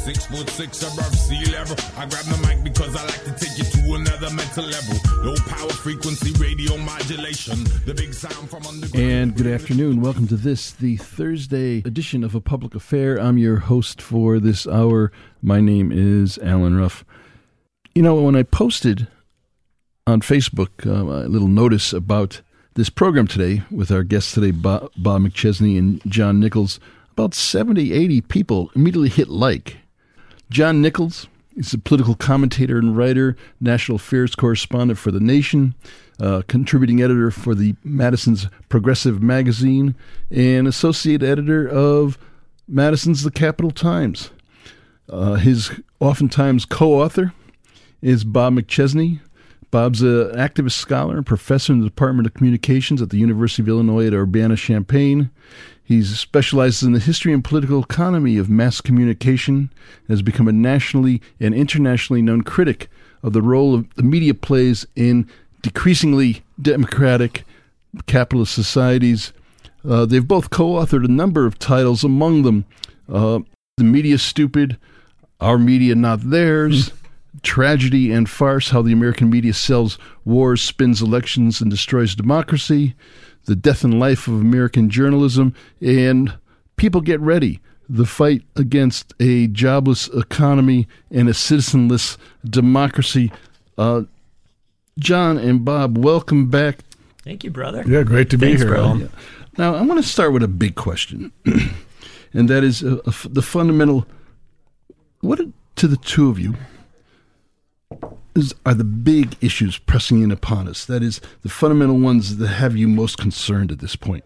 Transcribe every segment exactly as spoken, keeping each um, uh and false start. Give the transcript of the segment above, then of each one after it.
Six foot six above sea level. I grab the mic because I like to take you to another mental level. Low power frequency radio modulation. The big sound from underground. And good afternoon. Welcome to this, the Thursday edition of A Public Affair. I'm your host for this hour. My name is Alan Ruff. You know, when I posted on Facebook uh, a little notice about this program today with our guests today, Bob, Bob McChesney and John Nichols, about seventy, eighty people immediately hit like. John Nichols is a political commentator and writer, national affairs correspondent for The Nation, uh, contributing editor for the Madison's Progressive Magazine, and associate editor of Madison's The Capital Times. Uh, his oftentimes co-author is Bob McChesney. Bob's an activist scholar and professor in the Department of Communications at the University of Illinois at Urbana-Champaign. He specializes in the history and political economy of mass communication and has become a nationally and internationally known critic of the role of the media plays in decreasingly democratic capitalist societies. Uh, they've both co-authored a number of titles, among them uh, The Media Stupid, Our Media Not Theirs, Tragedy and Farce, How the American Media Sells Wars, Spins Elections, and Destroys Democracy, The Death and Life of American Journalism, and People Get Ready, the fight against a jobless economy and a citizenless democracy. Uh, John and Bob, welcome back. Thank you, brother. Yeah, great to be Thanks, here. Bro. Yeah. Now, I want to start with a big question, and that is uh, uh, the fundamental, what to the two of you is, are the big issues pressing in upon us? That is, the fundamental ones that have you most concerned at this point.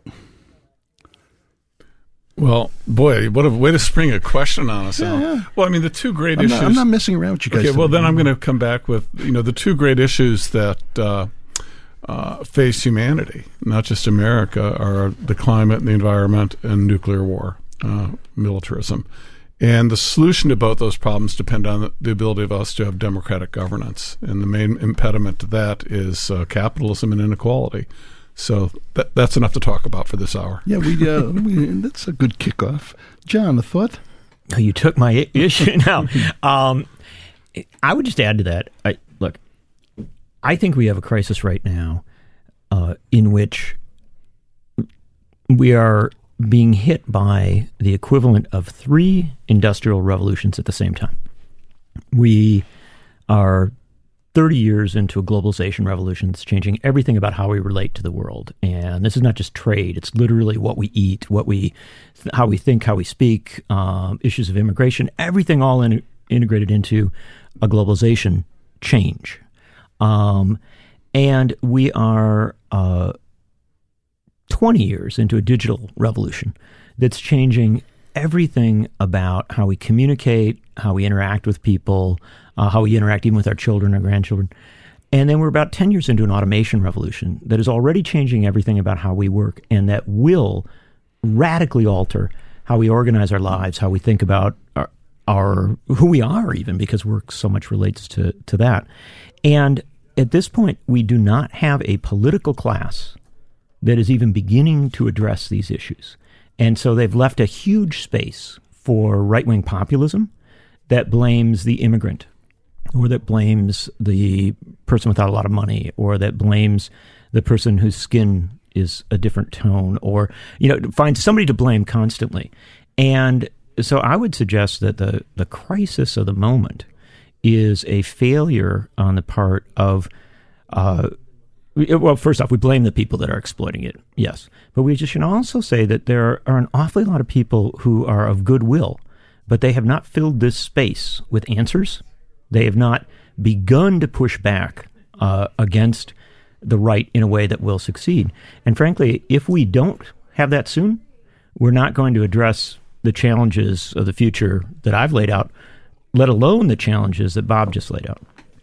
Well, boy, what a way to spring a question on us. Yeah, yeah. Well, I mean, the two great I'm issues. not, I'm not messing around with you guys. Okay, today. well, then I'm going to come back with, you know, the two great issues that uh, uh, face humanity, not just America, are the climate and the environment and nuclear war, uh, militarism. And the solution to both those problems depend on the ability of us to have democratic governance. And the main impediment to that is uh, capitalism and inequality. So that, that's enough to talk about for this hour. Yeah, we, uh, we that's a good kickoff. John, a thought? Oh, you took my I- issue now. Um, I would just add to that. I, look, I think we have a crisis right now uh, in which we are being hit by the equivalent of three industrial revolutions at the same time. We are thirty years into a globalization revolution that's changing everything about how we relate to the world. And this is not just trade. It's literally what we eat, what we, how we think, how we speak, um, issues of immigration, everything all in, integrated into a globalization change. Um, and we are uh, twenty years into a digital revolution that's changing everything about how we communicate, how we interact with people, uh, how we interact even with our children, our grandchildren. And then we're about ten years into an automation revolution that is already changing everything about how we work and that will radically alter how we organize our lives, how we think about our, our who we are even, because work so much relates to, to that. And at this point, we do not have a political class that is even beginning to address these issues. And so they've left a huge space for right-wing populism that blames the immigrant, or that blames the person without a lot of money, or that blames the person whose skin is a different tone, or, you know, finds somebody to blame constantly. And so I would suggest that the, the crisis of the moment is a failure on the part of uh, well, first off, we blame the people that are exploiting it, yes. But we just should also say that there are an awfully lot of people who are of goodwill, but they have not filled this space with answers. They have not begun to push back uh, against the right in a way that will succeed. And frankly, if we don't have that soon, we're not going to address the challenges of the future that I've laid out, let alone the challenges that Bob just laid out.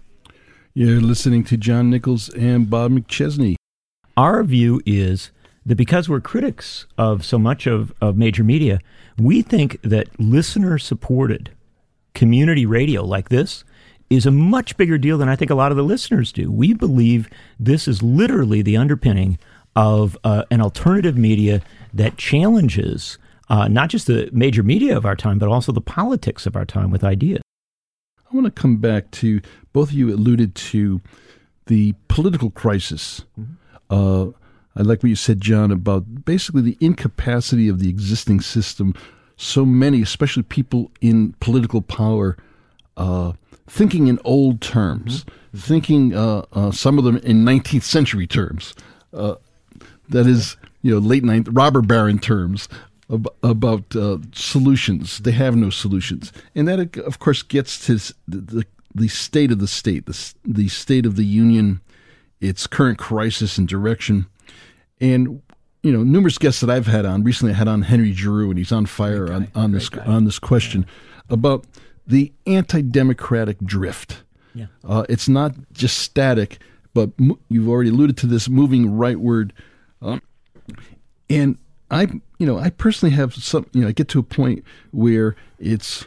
You're listening to John Nichols and Bob McChesney. Our view is that because we're critics of so much of, of major media, we think that listener-supported community radio like this is a much bigger deal than I think a lot of the listeners do. We believe this is literally the underpinning of uh, an alternative media that challenges uh, not just the major media of our time, but also the politics of our time with ideas. I want to come back to, both of you alluded to the political crisis. Mm-hmm. Uh, I like what you said, John, about basically the incapacity of the existing system. So many, especially people in political power, uh, thinking in old terms, mm-hmm. thinking uh, uh, some of them in nineteenth century terms. Uh, that is, you know, late ninth robber baron terms ab- about uh, solutions. They have no solutions, and that, of course, gets to the the, the state of the state, the the state of the union, its current crisis and direction. And, you know, numerous guests that I've had on, recently I had on Henry Giroux, and he's on fire on, on this guy. on this question yeah. about the anti-democratic drift. Yeah. Uh, it's not just static, but mo- you've already alluded to this, moving rightward. Um, and I, you know, I personally have some, you know, I get to a point where it's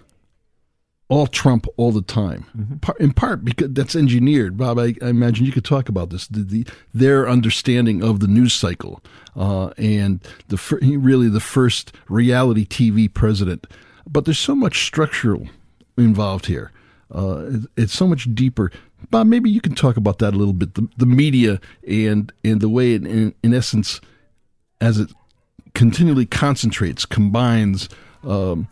all Trump all the time, mm-hmm. in part because that's engineered. Bob, I, I imagine you could talk about this, the, the their understanding of the news cycle, uh, and the fir- really the first reality T V president. But there's so much structural involved here. Uh, it's so much deeper. Bob, maybe you can talk about that a little bit, the, the media and, and the way, it, in, in essence, as it continually concentrates, combines, um,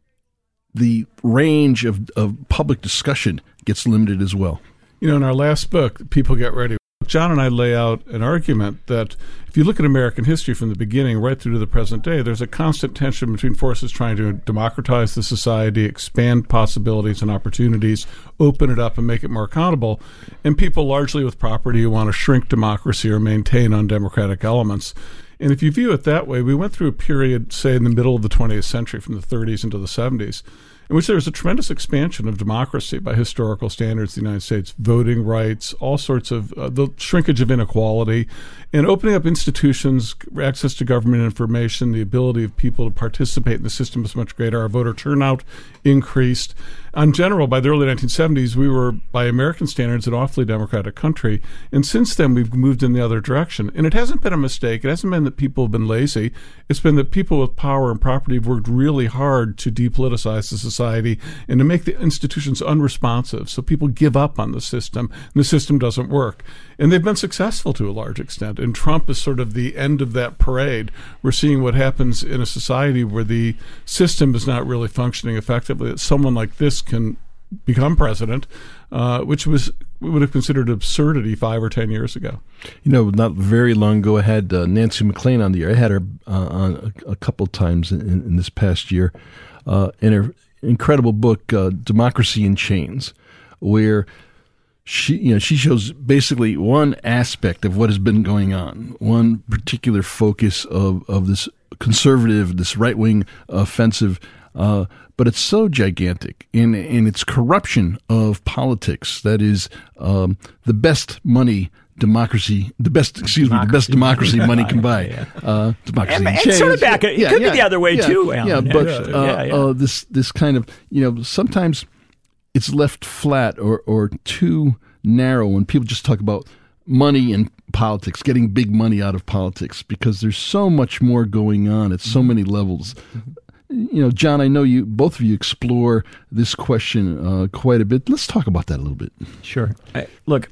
the range of, of public discussion gets limited as well. You know, in our last book, People Get Ready, John and I lay out an argument that if you look at American history from the beginning right through to the present day, there's a constant tension between forces trying to democratize the society, expand possibilities and opportunities, open it up and make it more accountable, and people largely with property who want to shrink democracy or maintain undemocratic elements. And if you view it that way, we went through a period, say, in the middle of the twentieth century, from the thirties into the seventies, in which there was a tremendous expansion of democracy by historical standards in the United States, voting rights, all sorts of uh, the shrinkage of inequality, and opening up institutions, access to government information, the ability of people to participate in the system was much greater. Our voter turnout increased. In general, by the early nineteen seventies, we were, by American standards, an awfully democratic country. And since then, we've moved in the other direction. And it hasn't been a mistake. It hasn't been that people have been lazy. It's been that people with power and property have worked really hard to depoliticize the society and to make the institutions unresponsive. So people give up on the system, and the system doesn't work. And they've been successful to a large extent. And Trump is sort of the end of that parade. We're seeing what happens in a society where the system is not really functioning effectively, that someone like this can become president, uh, which was we would have considered absurdity five or ten years ago. You know, not very long ago, I had uh, Nancy McLean on the air. I had her uh, on a, a couple times in, in this past year uh, in her incredible book, uh, Democracy in Chains, where she, you know, she shows basically one aspect of what has been going on, one particular focus of, of this conservative, this right-wing offensive, uh, but it's so gigantic in in its corruption of politics. That is um, the best money democracy, the best, excuse democracy. me, the best democracy money can buy. yeah. uh, democracy and, and sort of back, it yeah, could yeah, be the other way yeah, too, Alan. Yeah, but uh, yeah, yeah. Uh, this this kind of, you know, sometimes it's left flat or, or too narrow when people just talk about money and politics, getting big money out of politics, because there's so much more going on at so many levels. Mm-hmm. You know, John, I know you, both of you explore this question uh, quite a bit. Let's talk about that a little bit. Sure. I, look,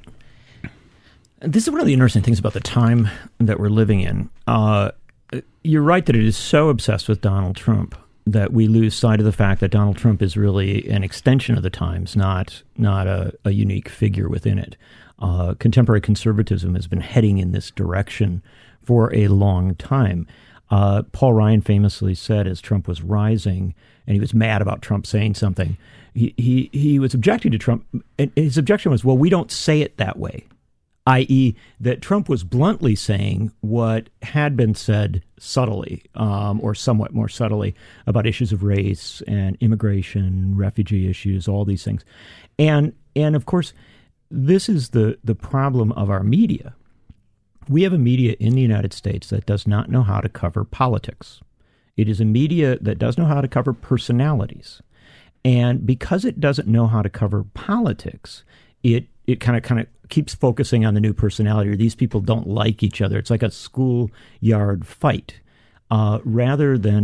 this is one of the interesting things about the time that we're living in. Uh, you're right that it is so obsessed with Donald Trump that we lose sight of the fact that Donald Trump is really an extension of the times, not not a, a unique figure within it. Uh, contemporary conservatism has been heading in this direction for a long time. Uh, Paul Ryan famously said, as Trump was rising, and he was mad about Trump saying something, he he, he was objecting to Trump, and his objection was, well, we don't say it that way, that is that Trump was bluntly saying what had been said subtly, um, or somewhat more subtly, about issues of race and immigration, refugee issues, all these things. And and of course, this is the, the problem of our media. We have a media in the United States that does not know how to cover politics. It is a media that does know how to cover personalities. And because it doesn't know how to cover politics, it it kind of kind of keeps focusing on the new personality, or these people don't like each other. It's like a schoolyard fight, uh, rather than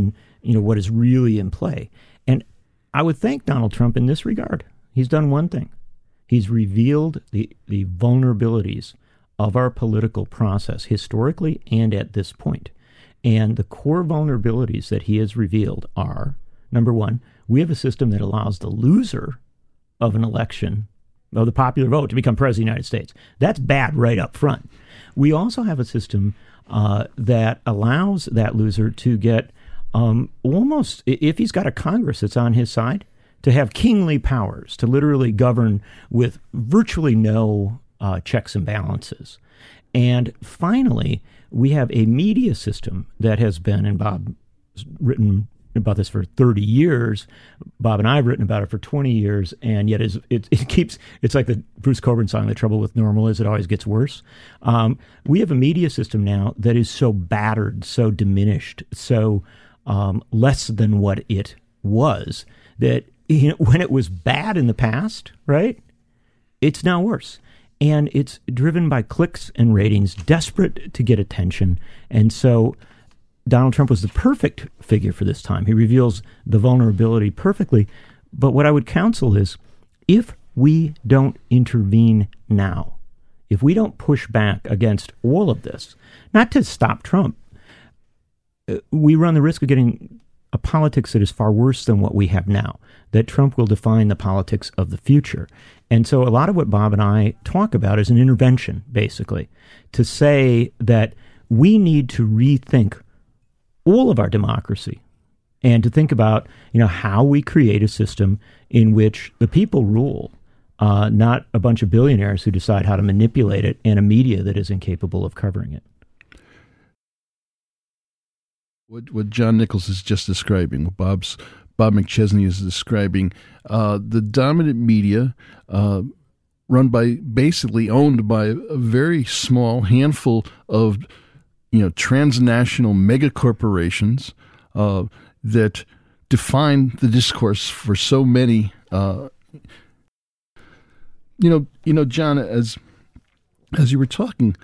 you know, what is really in play. And I would thank Donald Trump in this regard. He's done one thing. He's revealed the, the vulnerabilities of our political process historically and at this point. And the core vulnerabilities that he has revealed are, number one, we have a system that allows the loser of an election, of the popular vote, to become president of the United States. That's bad right up front. We also have a system uh, that allows that loser to get um, almost, if he's got a Congress that's on his side, to have kingly powers, to literally govern with virtually no uh, checks and balances. And finally, we have a media system that has been, and Bob has written about this for thirty years. Bob and I have written about it for twenty years, and yet is, it, it keeps, it's like the Bruce Cockburn song, "The Trouble with Normal is it always gets worse." Um, we have a media system now that is so battered, so diminished, so um, less than what it was, that you know, when it was bad in the past, right, it's now worse. And it's driven by clicks and ratings, desperate to get attention. And so Donald Trump was the perfect figure for this time. He reveals the vulnerability perfectly. But what I would counsel is, if we don't intervene now, if we don't push back against all of this, not to stop Trump, we run the risk of getting a politics that is far worse than what we have now, that Trump will define the politics of the future. And so a lot of what Bob and I talk about is an intervention, basically, to say that we need to rethink all of our democracy and to think about, you know, how we create a system in which the people rule, uh, not a bunch of billionaires who decide how to manipulate it and a media that is incapable of covering it. What, what John Nichols is just describing, what Bob's Bob McChesney is describing, uh, the dominant media, uh, run by, basically owned by a very small handful of, you know, transnational mega corporations uh, that define the discourse for so many. Uh, you know, you know, John, as as you were talking,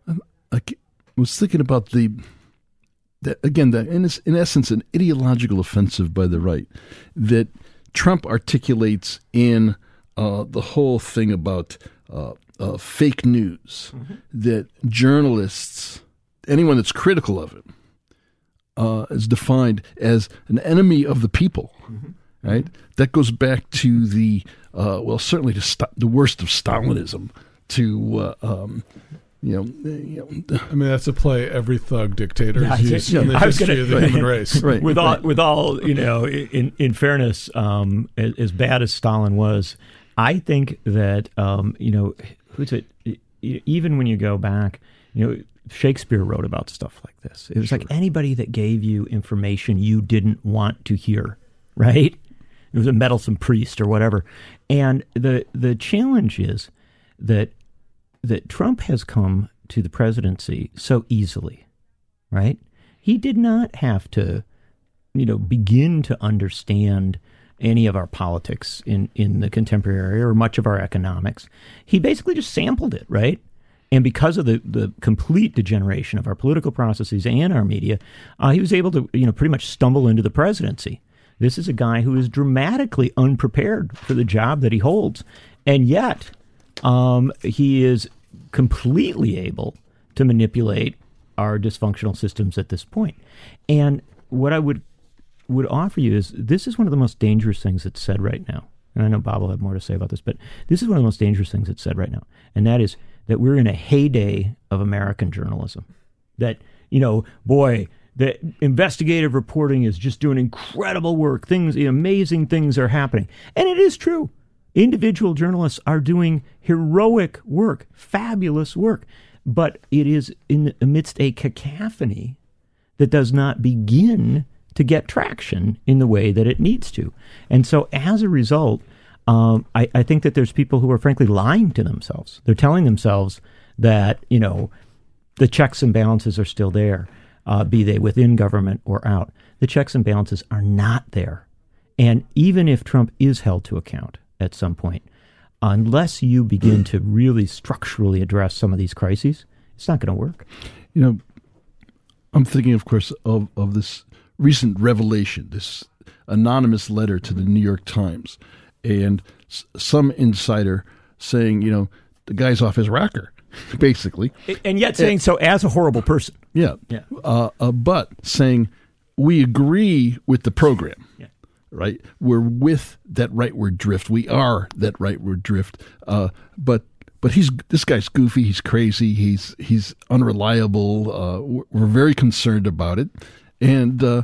I was thinking about the. That, again, that in, in essence, an ideological offensive by the right that Trump articulates in uh, the whole thing about uh, uh, fake news, mm-hmm. that journalists, anyone that's critical of it, uh, is defined as an enemy of the people, mm-hmm. right? Mm-hmm. That goes back to the, uh, well, certainly to st- the worst of Stalinism, to... Uh, um, You know, you know, I mean, that's a play every thug dictator yeah, has used yeah, in the I was history gonna, of the right, human race. Right, with all, right. with all, you know, in in fairness, um, as, as bad as Stalin was, I think that um, you know, who's it? Even when you go back, you know, Shakespeare wrote about stuff like this. It was sure. like anybody that gave you information you didn't want to hear, right? It was a meddlesome priest or whatever. And the the challenge is that. that Trump has come to the presidency so easily, right? He did not have to, you know, begin to understand any of our politics in, in the contemporary or much of our economics. He basically just sampled it, right? And because of the, the complete degeneration of our political processes and our media, uh, he was able to, you know, pretty much stumble into the presidency. This is a guy who is dramatically unprepared for the job that he holds, and yet... Um, he is completely able to manipulate our dysfunctional systems at this point. And what I would would offer you is this is one of the most dangerous things that's said right now. And I know Bob will have more to say about this, but this is one of the most dangerous things that's said right now. And that is that we're in a heyday of American journalism. That, you know, boy, the investigative reporting is just doing incredible work. Things, amazing things are happening. And it is true. Individual journalists are doing heroic work, fabulous work, but it is in amidst a cacophony that does not begin to get traction in the way that it needs to. And so as a result, um, I, I think that there's people who are frankly lying to themselves. They're telling themselves that, you know, the checks and balances are still there, uh, be they within government or out. The checks and balances are not there. And even if Trump is held to account, at some point, unless you begin to really structurally address some of these crises, it's not going to work. You know, I'm thinking, of course, of, of this recent revelation, this anonymous letter to the New York Times, and s- some insider saying, you know, the guy's off his rocker, basically. And yet saying so as a horrible person. Yeah. Yeah. Uh, uh, but saying, we agree with the program. Yeah. Right? We're with that rightward drift. We are that rightward drift. Uh, but but he's this guy's goofy. He's crazy. He's he's unreliable. Uh, we're, we're very concerned about it. And, uh,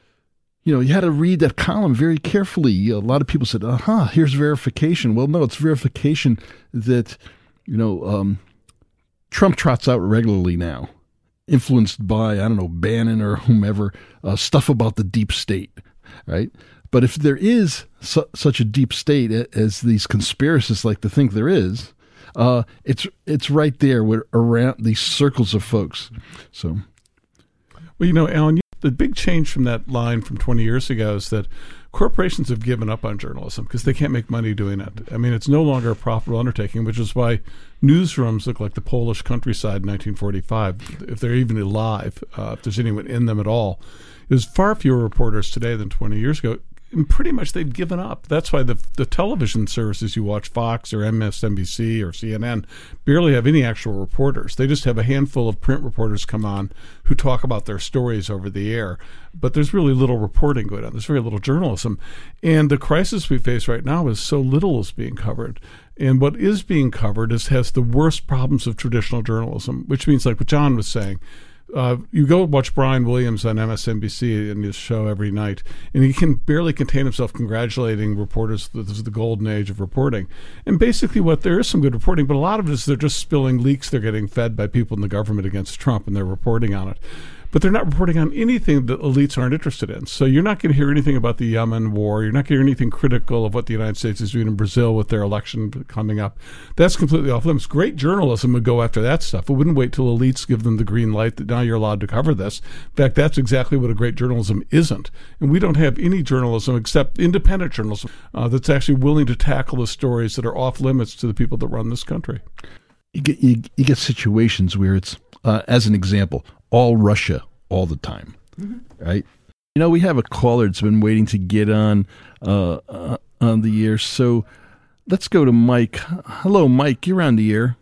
you know, you had to read that column very carefully. A lot of people said, uh-huh, here's verification. Well, no, it's verification that, you know, um, Trump trots out regularly now, influenced by, I don't know, Bannon or whomever, uh, stuff about the deep state, right? But if there is su- such a deep state as these conspiracists like to think there is, uh, it's it's right there with, around these circles of folks. So, well, you know, Alan, the big change from that line from twenty years ago is that corporations have given up on journalism because they can't make money doing it. I mean, it's no longer a profitable undertaking, which is why newsrooms look like the Polish countryside in nineteen forty-five, if they're even alive, uh, if there's anyone in them at all. There's far fewer reporters today than twenty years ago. And pretty much they've given up. That's why the the television services you watch, Fox or M S N B C or C N N, barely have any actual reporters. They just have a handful of print reporters come on who talk about their stories over the air. But there's really little reporting going on. There's very little journalism. And the crisis we face right now is so little is being covered. And what is being covered is has the worst problems of traditional journalism, which means, like what John was saying, Uh, you go watch Brian Williams on M S N B C in his show every night, and he can barely contain himself congratulating reporters that this is the golden age of reporting. And basically what there is some good reporting, but a lot of it is they're just spilling leaks they're getting fed by people in the government against Trump, and they're reporting on it. But they're not reporting on anything that elites aren't interested in. So you're not going to hear anything about the Yemen war. You're not going to hear anything critical of what the United States is doing in Brazil with their election coming up. That's completely off limits. Great journalism would go after that stuff. It wouldn't wait till elites give them the green light that now you're allowed to cover this. In fact, that's exactly what a great journalism isn't. And we don't have any journalism except independent journalism uh, that's actually willing to tackle the stories that are off limits to the people that run this country. You get, you, you get situations where it's, uh, as an example, all Russia all the time, mm-hmm. right? You know, we have a caller that's been waiting to get on uh, uh, on the air, so let's go to Mike. Hello, Mike. You're on the air.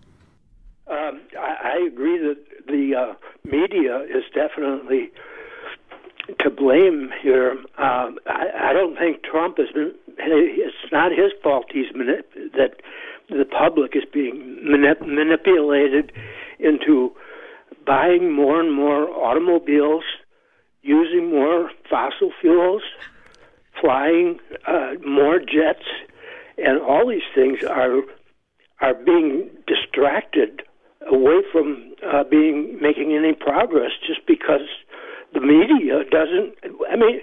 Um, I, I agree that the uh, media is definitely to blame here. Um, I, I don't think Trump has been. It's not his fault. He's manip- that the public is being manip- manipulated into buying more and more automobiles, using more fossil fuels, flying uh, more jets, and all these things are are being distracted away from uh, being making any progress just because the media doesn't. I mean,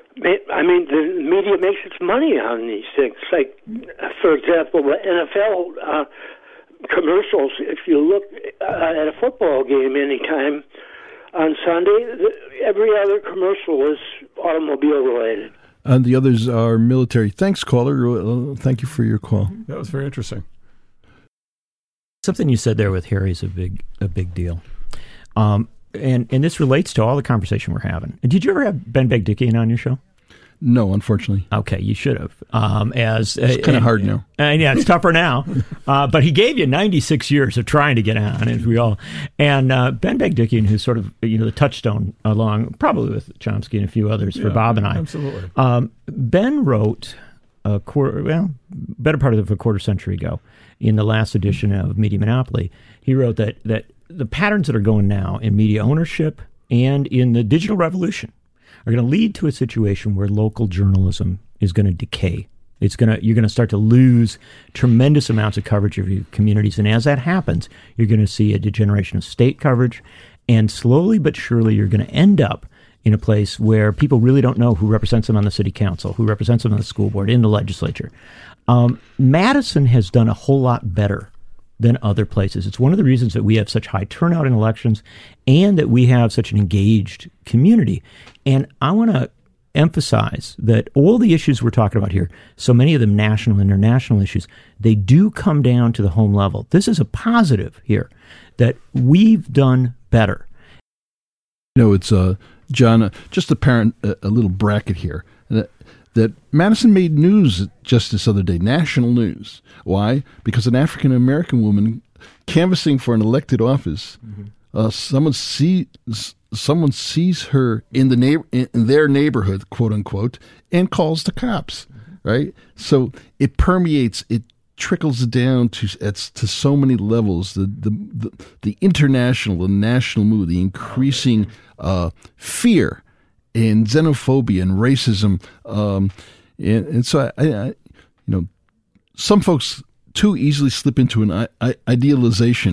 I mean the media makes its money on these things. Like, for example, the N F L. Uh, commercials, if you look uh, at a football game anytime on Sunday, the, every other commercial is automobile related. And the others are military. Thanks, caller. Uh, thank you for your call. That was very interesting. Something you said there with Harry is a big a big deal. Um, and, and this relates to all the conversation we're having. Did you ever have Ben Begdickian on your show? No, unfortunately. Okay, you should have. Um, as it's kind of hard now. Uh, yeah, it's tougher now. Uh, but he gave you ninety-six years of trying to get on, as we all. And uh, Ben Begdickian, who's sort of you know the touchstone along, probably with Chomsky and a few others for yeah, Bob and I. Absolutely. Um, Ben wrote a quarter, well, better part of a quarter century ago, in the last edition of Media Monopoly. He wrote that that the patterns that are going now in media ownership and in the digital revolution are going to lead to a situation where local journalism is going to decay. It's going to you're going to start to lose tremendous amounts of coverage of your communities, and as that happens, you're going to see a degeneration of state coverage, and slowly but surely, you're going to end up in a place where people really don't know who represents them on the city council, who represents them on the school board, in the legislature. Um, Madison has done a whole lot better than other places. It's one of the reasons that we have such high turnout in elections and that we have such an engaged community. And I want to emphasize that all the issues we're talking about here, so many of them national and international issues, they do come down to the home level. This is a positive here, that we've done better. You know, it's uh, John, uh, just a parent, uh, a little bracket here. That, that Madison made news just this other day, national news. Why? Because an African-American woman canvassing for an elected office, mm-hmm. uh, someone see, someone sees her in the neighbor, in their neighborhood, quote unquote, and calls the cops, mm-hmm. right? So it permeates, it trickles down to it's to so many levels. The the the, the international, the national mood, the increasing uh, fear and xenophobia and racism, um, and, and so I, I, you know, some folks too easily slip into an I- I- idealization.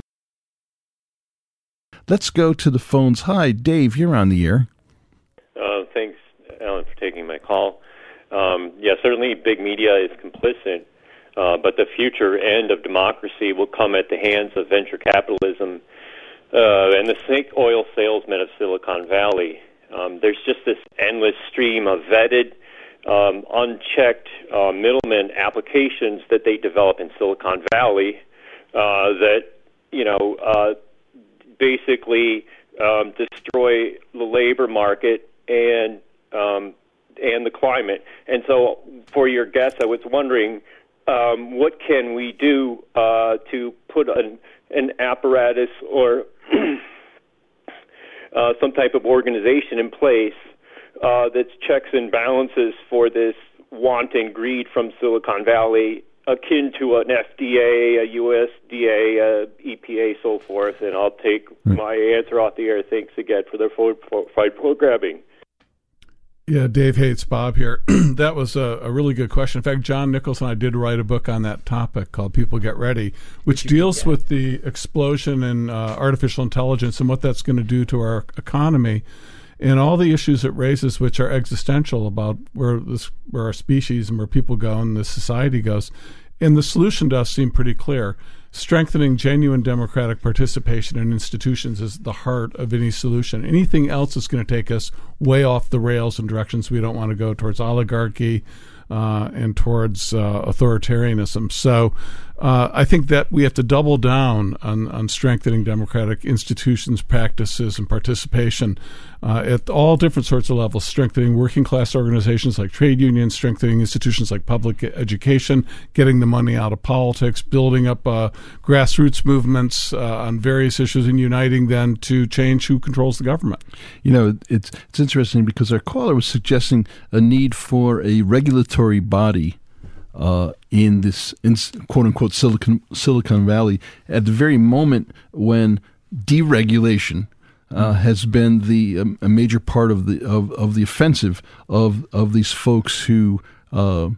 Let's go to the phones. Hi, Dave, you're on the air. Uh, thanks, Alan, for taking my call. Um, yeah, certainly big media is complicit, uh, but the future end of democracy will come at the hands of venture capitalism uh, and the snake oil salesmen of Silicon Valley. Um, there's just this endless stream of vetted, um, unchecked uh, middleman applications that they develop in Silicon Valley uh, that, you know, uh, basically um, destroy the labor market and um, and the climate. And so for your guest, I was wondering, um, what can we do uh, to put an, an apparatus or uh, some type of organization in place uh, that's checks and balances for this wanton greed from Silicon Valley, akin to an F D A, a U S D A, a E P A, so forth. And I'll take right. my answer off the air. Thanks again for their fine programming. Yeah, Dave Hates, Bob here. That was a, a really good question. In fact, John Nichols and I did write a book on that topic called People Get Ready, which deals with the explosion in uh, artificial intelligence and what that's going to do to our economy and all the issues it raises, which are existential about where this, where our species and where people go and the society goes. And the solution does seem pretty clear. Strengthening genuine democratic participation in institutions is the heart of any solution. Anything else is going to take us way off the rails in directions we don't want to go, towards oligarchy uh, and towards uh, authoritarianism. So uh, I think that we have to double down on, on strengthening democratic institutions, practices, and participation uh, at all different sorts of levels, strengthening working class organizations like trade unions, strengthening institutions like public education, getting the money out of politics, building up uh, grassroots movements uh, on various issues, and uniting them to change who controls the government. You know, it's it's interesting because our caller was suggesting a need for a regulatory body uh, in this in quote unquote Silicon Silicon Valley at the very moment when deregulation uh, has been the um, a major part of the of, of the offensive of of these folks who. Uh,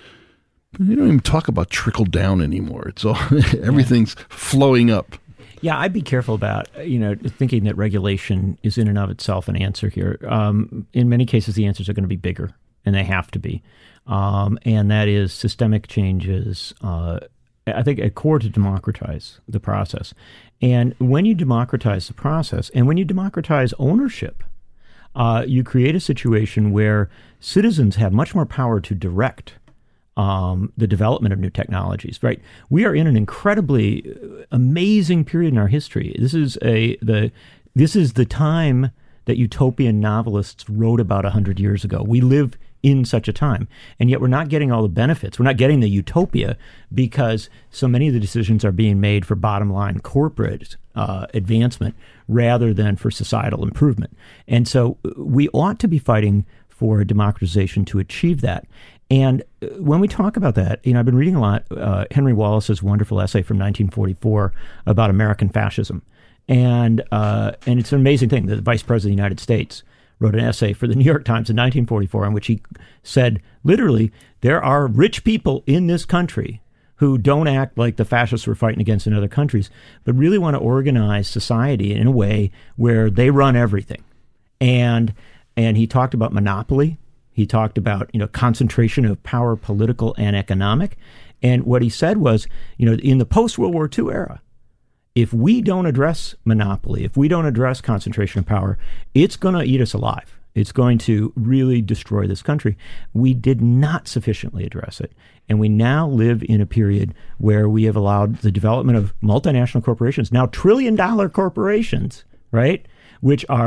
You don't even talk about trickle down anymore. It's all everything's yeah. flowing up. Yeah, I'd be careful about you know thinking that regulation is in and of itself an answer here. Um, in many cases, the answers are going to be bigger, and they have to be. Um, and that is systemic changes. Uh, I think at core to democratize the process. And when you democratize the process, and when you democratize ownership, uh, you create a situation where citizens have much more power to direct Um, the development of new technologies, right? We are in an incredibly amazing period in our history. This is a the this is the time that utopian novelists wrote about a hundred years ago. We live in such a time, and yet we're not getting all the benefits. We're not getting the utopia because so many of the decisions are being made for bottom line corporate uh, advancement rather than for societal improvement. And so we ought to be fighting for a democratization to achieve that. And when we talk about that, you know, I've been reading a lot, uh, Henry Wallace's wonderful essay from nineteen forty-four about American fascism. And uh, and it's an amazing thing. The Vice President of the United States wrote an essay for the New York Times in nineteen forty-four in which he said, literally, there are rich people in this country who don't act like the fascists we're fighting against in other countries, but really want to organize society in a way where they run everything. And and he talked about monopoly. He talked about, you know, concentration of power, political and economic. And what he said was, you know, in the post-World War Two era, if we don't address monopoly, if we don't address concentration of power, it's going to eat us alive. It's going to really destroy this country. We did not sufficiently address it. And we now live in a period where we have allowed the development of multinational corporations, now trillion-dollar corporations, right, which are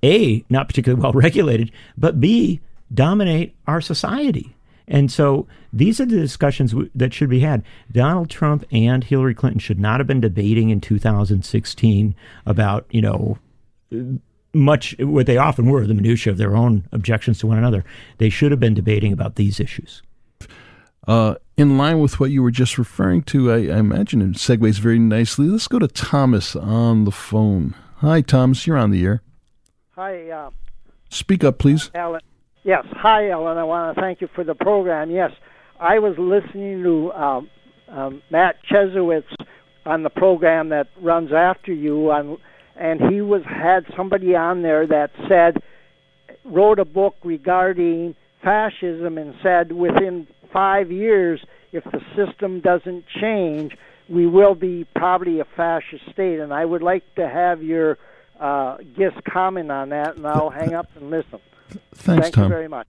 A, not particularly well regulated, but B, dominate our society. And so these are the discussions w- that should be had. Donald Trump and Hillary Clinton should not have been debating in two thousand sixteen about, you know, much what they often were, the minutiae of their own objections to one another. They should have been debating about these issues. Uh, in line with what you were just referring to, I, I imagine it segues very nicely. Let's go to Thomas on the phone. Hi, Thomas. You're on the air. Hi. Uh, Speak up, please. Alan. Yes. Hi, Ellen. I want to thank you for the program. Yes, I was listening to um, um, Matt Chesowitz on the program that runs after you, on, and he was had somebody on there that said, wrote a book regarding fascism and said within five years, if the system doesn't change, we will be probably a fascist state. And I would like to have your uh, guest comment on that, and I'll hang up and listen. Thanks, Thank Tom. you very much.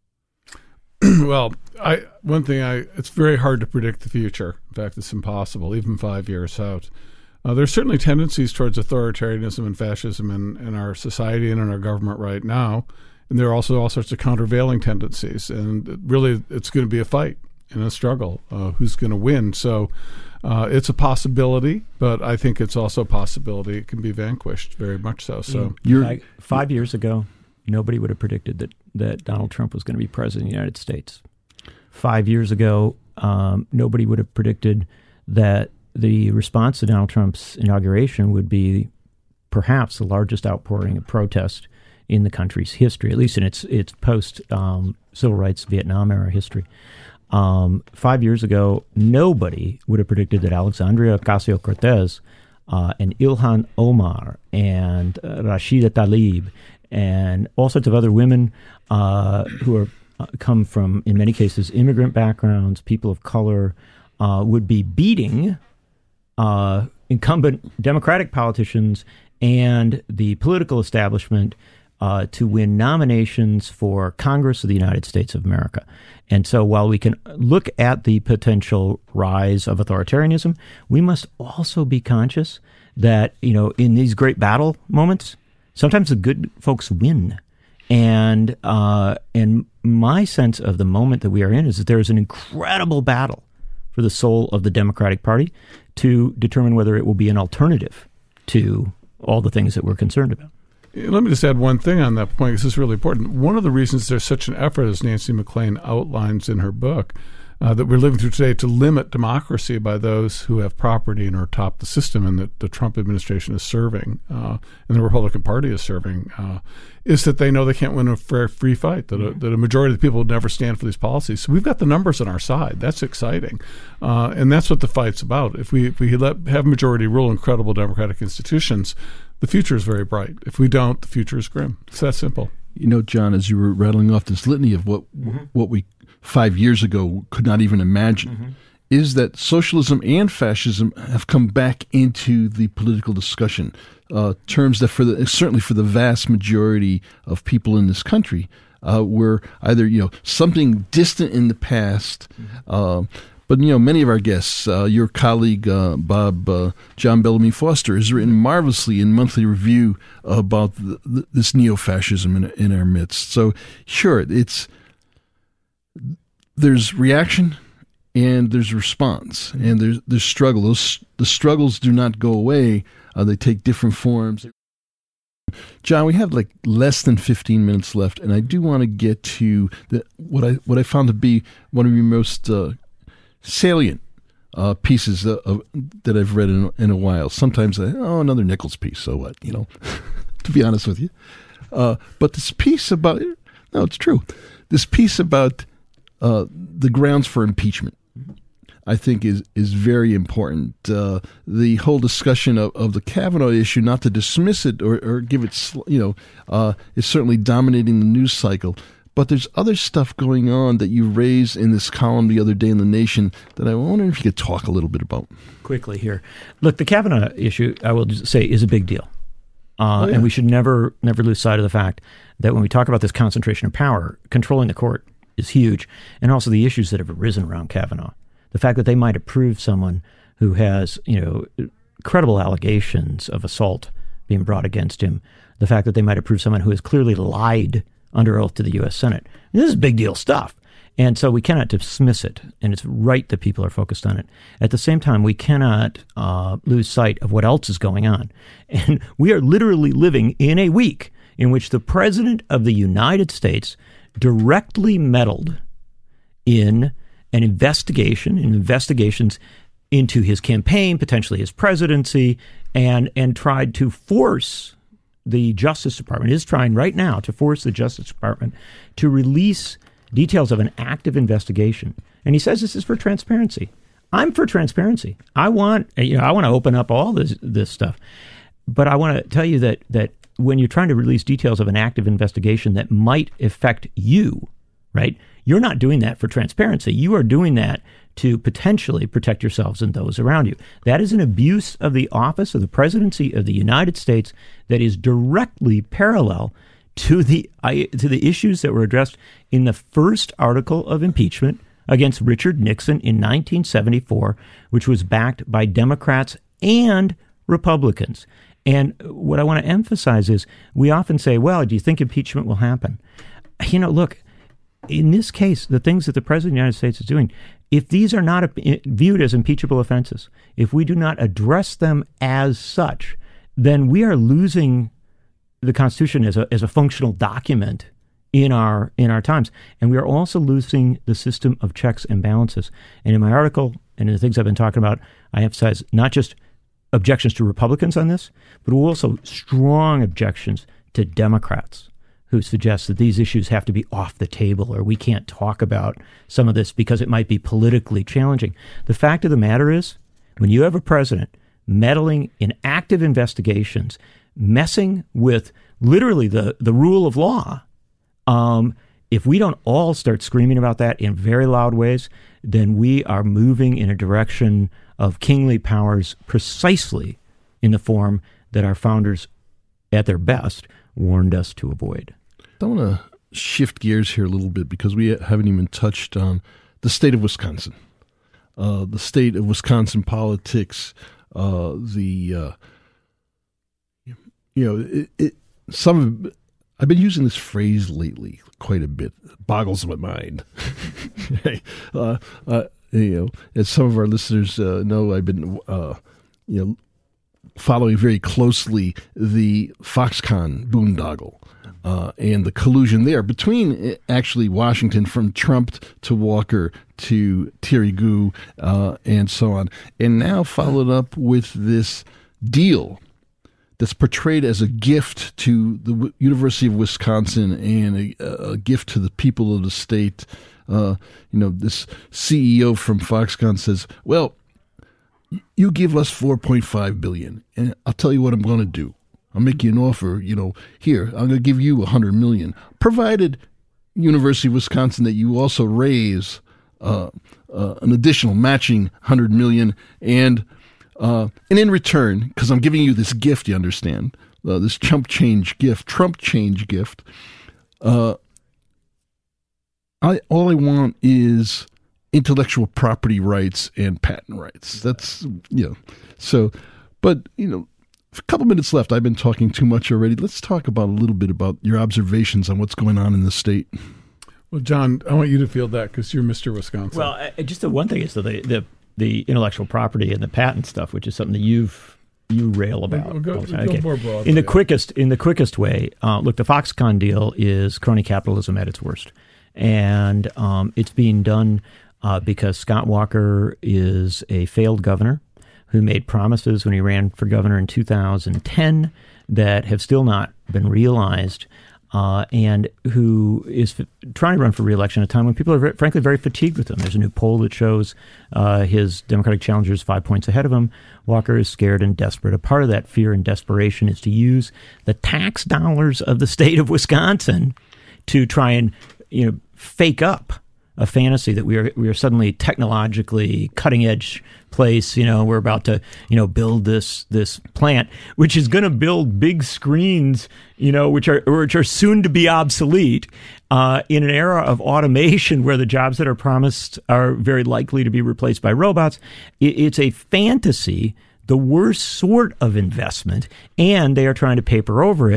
Well, I one thing I it's very hard to predict the future. In fact, it's impossible, even five years out. Uh, there's certainly tendencies towards authoritarianism and fascism in, in our society and in our government right now. And there are also all sorts of countervailing tendencies. And really, it's going to be a fight and a struggle. Uh, who's going to win? So uh, it's a possibility, but I think it's also a possibility it can be vanquished, very much so. So You're, five, five years ago, nobody would have predicted that, that Donald Trump was going to be president of the United States. Five years ago, um, nobody would have predicted that the response to Donald Trump's inauguration would be perhaps the largest outpouring of protest in the country's history, at least in its its post um, civil rights Vietnam era history. Um, five years ago, nobody would have predicted that Alexandria Ocasio-Cortez uh, and Ilhan Omar and uh, Rashida Tlaib and all sorts of other women uh, who are uh, come from, in many cases, immigrant backgrounds, people of color, uh, would be beating uh, incumbent Democratic politicians and the political establishment Uh, to win nominations for Congress of the United States of America. And so while we can look at the potential rise of authoritarianism, we must also be conscious that, you know, in these great battle moments, sometimes the good folks win. And uh, and my sense of the moment that we are in is that there is an incredible battle for the soul of the Democratic Party to determine whether it will be an alternative to all the things that we're concerned about. Let me just add one thing on that point, because this is really important. One of the reasons there's such an effort, as Nancy MacLean outlines in her book, uh, that we're living through today to limit democracy by those who have property and are atop the system and that the Trump administration is serving uh, and the Republican Party is serving, uh, is that they know they can't win a fair, free fight, that a, that a majority of the people would never stand for these policies. So we've got the numbers on our side. That's exciting. Uh, and that's what the fight's about. If we, if we let, have majority rule in credible democratic institutions, the future is very bright. If we don't, the future is grim. It's that simple. You know, John, as you were rattling off this litany of what mm-hmm. what we five years ago could not even imagine, mm-hmm. is that socialism and fascism have come back into the political discussion. Uh, terms that, for the certainly for the vast majority of people in this country, uh, were either you know something distant in the past. Mm-hmm. Uh, But, you know, many of our guests, uh, your colleague, uh, Bob, uh, John Bellamy Foster, has written marvelously in Monthly Review about the, the, this neo-fascism in, in our midst. So, sure, it's there's reaction and there's response and there's, there's struggle. Those, the struggles do not go away. Uh, they take different forms. John, we have like less than fifteen minutes left, and I do want to get to the, what I what I found to be one of your most uh, salient uh, pieces of, of, that I've read in, in a while. Sometimes, I, oh, another Nichols piece, so what, you know, to be honest with you. Uh, but this piece about, no, it's true, this piece about uh, the grounds for impeachment, I think is, is very important. Uh, the whole discussion of, of the Kavanaugh issue, not to dismiss it or, or give it, you know, uh, is certainly dominating the news cycle. But there's other stuff going on that you raised in this column the other day in The Nation that I wonder if you could talk a little bit about. Quickly here. Look, the Kavanaugh issue, I will just say, is a big deal. Uh, oh, yeah. And we should never never lose sight of the fact that when we talk about this concentration of power, controlling the court is huge. And also the issues that have arisen around Kavanaugh. The fact that they might approve someone who has, you know, credible allegations of assault being brought against him. the fact that they might approve someone who has clearly lied under oath to the U S Senate. And this is big deal stuff. And so we cannot dismiss it, and it's right that people are focused on it. At the same time, we cannot uh, lose sight of what else is going on. And we are literally living in a week in which the President of the United States directly meddled in an investigation, in investigations into his campaign, potentially his presidency, and and tried to force the Justice Department, is trying right now to force the Justice Department to release details of an active investigation. And he says this is for transparency. I'm for transparency. I want, you know, I want to open up all this this stuff. But I want to tell you that that when you're trying to release details of an active investigation that might affect you, right? You're not doing that for transparency. You are doing that to potentially protect yourselves and those around you. That is an abuse of the office of the presidency of the United States that is directly parallel to the to the issues that were addressed in the first article of impeachment against Richard Nixon in nineteen seventy-four, which was backed by Democrats and Republicans. And what I want to emphasize is we often say, well, do you think impeachment will happen? You know, look, in this case, the things that the President of the United States is doing, if these are not viewed as impeachable offenses, if we do not address them as such, then we are losing the Constitution as a as a functional document in our in our times. And we are also losing the system of checks and balances. And in my article and in the things I've been talking about, I emphasize not just objections to Republicans on this, but also strong objections to Democrats who suggest that these issues have to be off the table or we can't talk about some of this because it might be politically challenging. The fact of the matter is, when you have a president meddling in active investigations, messing with literally the, the rule of law, um, if we don't all start screaming about that in very loud ways, then we are moving in a direction of kingly powers precisely in the form that our founders, at their best, warned us to avoid. I want to shift gears here a little bit because we haven't even touched on the state of Wisconsin. Uh, the state of Wisconsin politics, uh, the, uh, you know, it, it, some, I've been using this phrase lately quite a bit, it boggles my mind. uh, uh, you know, as some of our listeners uh, know, I've been, uh, you know, following very closely the Foxconn boondoggle uh, and the collusion there between actually Washington, from Trump to Walker to Terry Gou uh, and so on, and now followed up with this deal that's portrayed as a gift to the w- University of Wisconsin and a, a gift to the people of the state. Uh, you know, this C E O from Foxconn says, well, you give us four point five billion dollars, and I'll tell you what I'm going to do. I'll make you an offer, you know, here, I'm going to give you one hundred million dollars, provided University of Wisconsin that you also raise uh, uh, an additional matching one hundred million dollars, and uh, and in return, because I'm giving you this gift, you understand, uh, this chump change gift, Trump change gift, uh, I all I want is intellectual property rights and patent rights. That's, you know, so, but, you know, a couple minutes left. I've been talking too much already. Let's talk about a little bit about your observations on what's going on in the state. Well, John, I want you to field that because you're Mister Wisconsin. Well, uh, just the one thing is the, the the intellectual property and the patent stuff, which is something that you've you rail about. We'll go, we'll okay. go more broad. In the yeah. quickest in the quickest way, uh, look, the Foxconn deal is crony capitalism at its worst, and um, it's being done uh, because Scott Walker is a failed governor who made promises when he ran for governor in two thousand ten that have still not been realized, uh, and who is f- trying to run for re-election at a time when people are very, frankly very fatigued with him. There's a new poll that shows uh, his Democratic challenger is five points ahead of him. Walker is scared and desperate. A part of that fear and desperation is to use the tax dollars of the state of Wisconsin to try and, you know, fake up a fantasy that we are we are suddenly technologically cutting edge place. You know, we're about to, you know, build this this plant, which is going to build big screens, you know, which are which are soon to be obsolete uh, in an era of automation where the jobs that are promised are very likely to be replaced by robots. It, it's a fantasy, the worst sort of investment, and they are trying to paper over it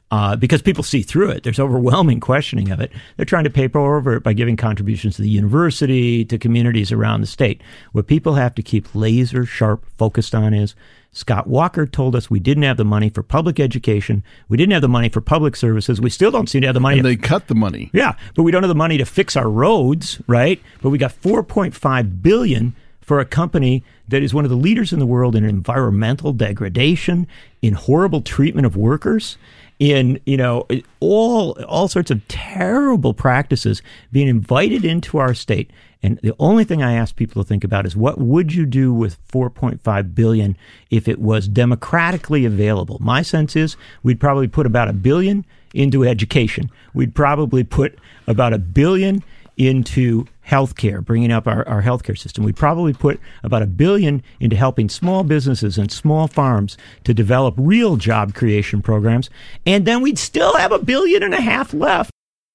Uh, because people see through it. There's overwhelming questioning of it. They're trying to paper over it by giving contributions to the university, to communities around the state. What people have to keep laser sharp focused on is Scott Walker told us we didn't have the money for public education. We didn't have the money for public services. We still don't seem to have the money. And to, they cut the money. Yeah, but we don't have the money to fix our roads, right? But we got four point five billion dollars for a company that is one of the leaders in the world in environmental degradation, in horrible treatment of workers, in, you know, all all sorts of terrible practices being invited into our state. And the only thing I ask people to think about is, what would you do with four point five billion dollars if it was democratically available? My sense is we'd probably put about a billion into education. We'd probably put about a billion into healthcare, bringing up our, our healthcare system. We'd probably put about a billion into helping small businesses and small farms to develop real job creation programs. And then we'd still have a billion and a half left.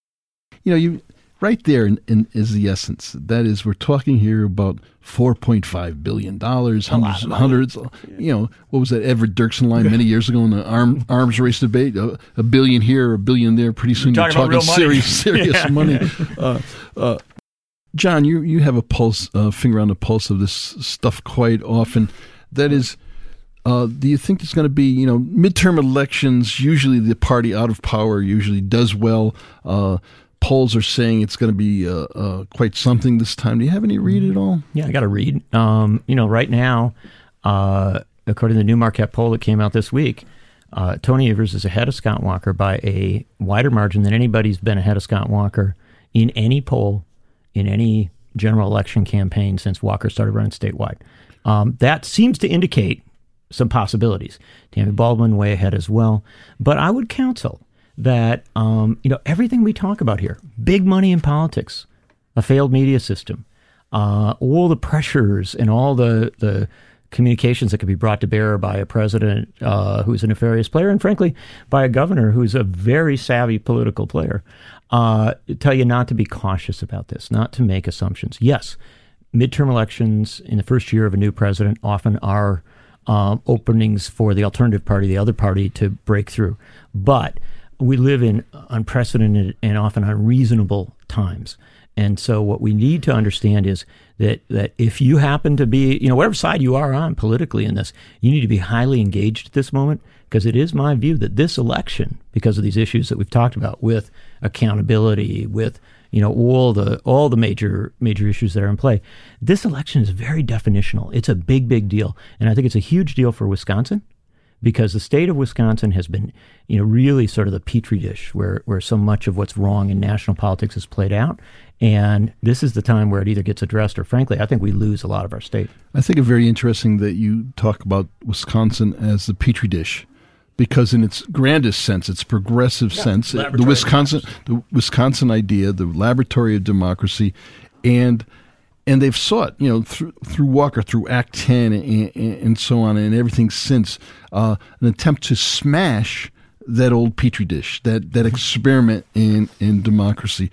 You know, you right there in, in, is the essence. That is, we're talking here about four point five billion dollars, hundreds, hundreds. You know, what was that Everett Dirksen line many years ago in the arm, arms race debate? A, a billion here, a billion there. Pretty soon you're, you're talking, talking serious, serious yeah. money. Uh, uh, John, you you have a pulse, uh, finger on the pulse of this stuff quite often. That is, uh, do you think it's going to be, you know, midterm elections? Usually, the party out of power usually does well. Uh, polls are saying it's going to be uh, uh, quite something this time. Do you have any read at all? Yeah, I got to read. Um, you know, right now, uh, according to the new Marquette poll that came out this week, uh, Tony Evers is ahead of Scott Walker by a wider margin than anybody's been ahead of Scott Walker in any poll in any general election campaign since Walker started running statewide. Um, that seems to indicate some possibilities. Tammy Baldwin way ahead as well. But I would counsel that, um, you know, everything we talk about here, big money in politics, a failed media system, uh, all the pressures and all the, the communications that could be brought to bear by a president uh, who's a nefarious player, and frankly, by a governor who's a very savvy political player, uh, tell you not to be cautious about this, not to make assumptions. Yes, midterm elections in the first year of a new president often are um, openings for the alternative party, the other party, to break through. But we live in unprecedented and often unreasonable times. And so what we need to understand is that that if you happen to be, you know, whatever side you are on politically in this, you need to be highly engaged at this moment, because it is my view that this election, because of these issues that we've talked about with accountability, with, you know, all the all the major major issues that are in play, this election is very definitional. It's a big, big deal. And I think it's a huge deal for Wisconsin, because the state of Wisconsin has been, you know, really sort of the petri dish where, where so much of what's wrong in national politics is played out. And this is the time where it either gets addressed or, frankly, I think we lose a lot of our state. I think it's very interesting that you talk about Wisconsin as the petri dish, because in its grandest sense, its progressive yeah, sense, the Wisconsin, the Wisconsin idea, the laboratory of democracy, and And they've sought, you know, through, through Walker, through Act ten and, and so on, and everything since, uh, an attempt to smash that old petri dish, that, that experiment in, in democracy.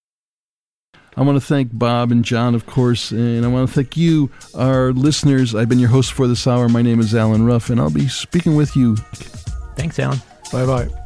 I want to thank Bob and John, of course, and I want to thank you, our listeners. I've been your host for this hour. My name is Alan Ruff, and I'll be speaking with you. Thanks, Alan. Bye-bye.